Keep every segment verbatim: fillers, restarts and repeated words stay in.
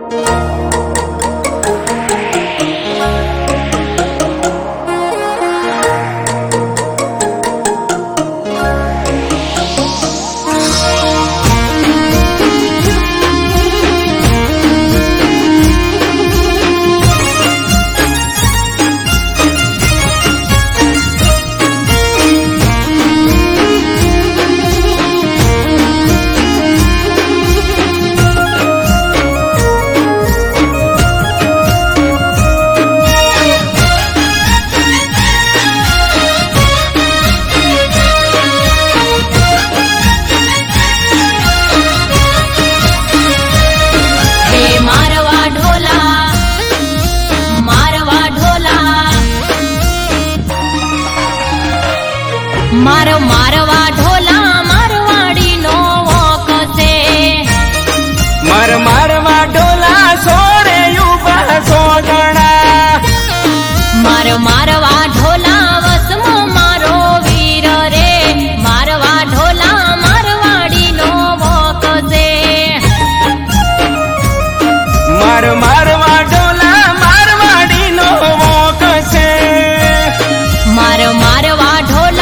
मारो मारवा ढोला मारवाड़ी नो वोक से मार मारवा ढोला सोरे युवा सोगणा मारो मारवा ढोला वसमो मारो वीर रे मारवा ढोला मारवाड़ी नो वोक से मार मारवा ढोला मारवाड़ी नो वोक से मारो मारवा ढोला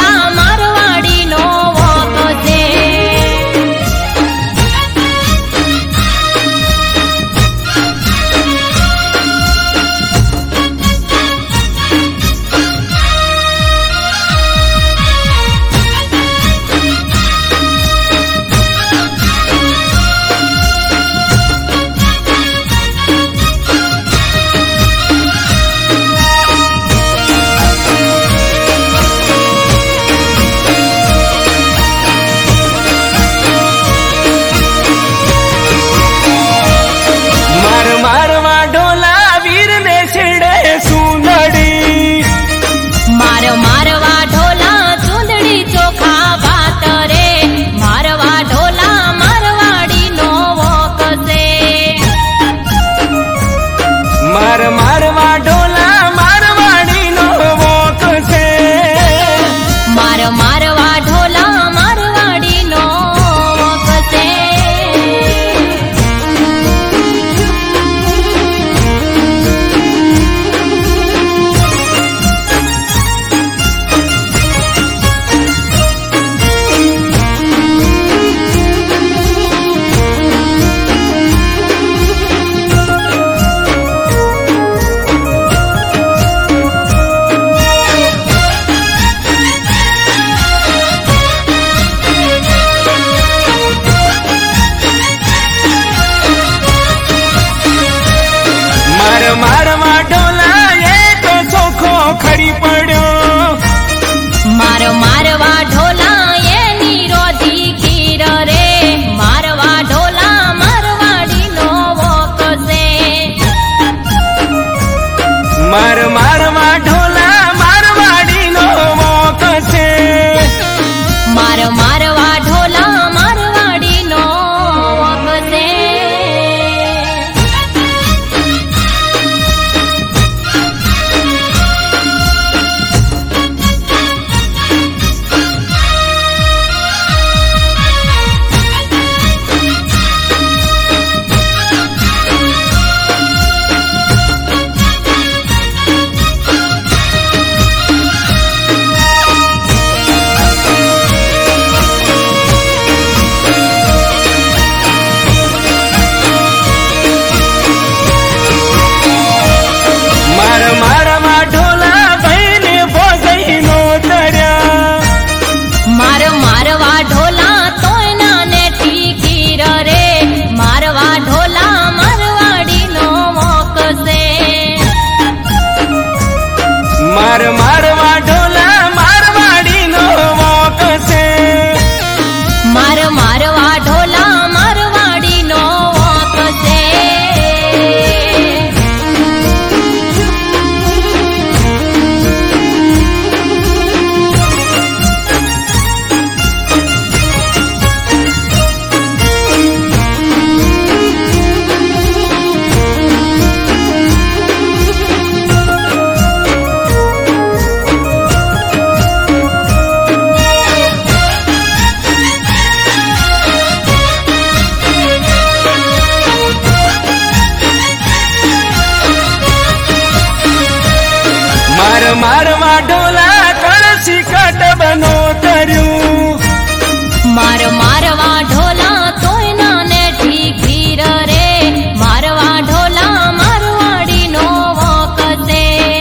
મારવા ઢોલા કળશી કટ બનો કર્યું માર મારવા ઢોલા તોય નાને ઠીકીર રે મારવા ઢોલા મારવાડી નો વોકસે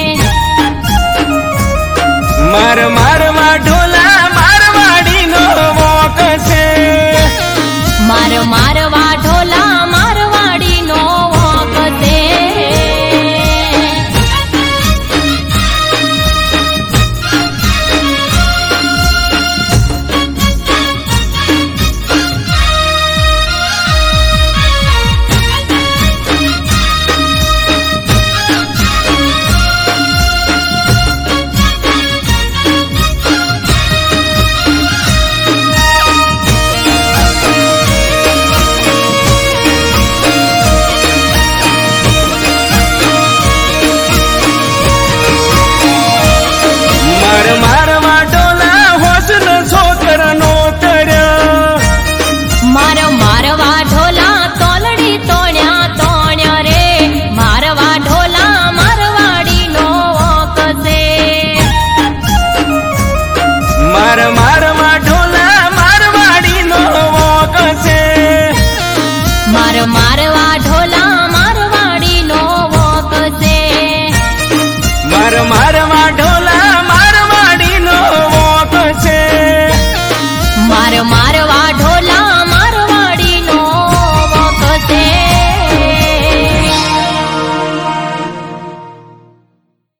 માર મારવા ઢોલા મારવાડી નો વોકસે માર મારવા ઢોલા મારવાડી નો વોકસે મારવા ઢોલા હોસન છોકરનો તર્યા માર મારવા ઢોલા તોલડી તોણ્યા તોણ્યા રે મારવા ઢોલા મારવાડી નો વોકસે માર મારવા ઢોલા મારવાડી નો વોકસે માર માર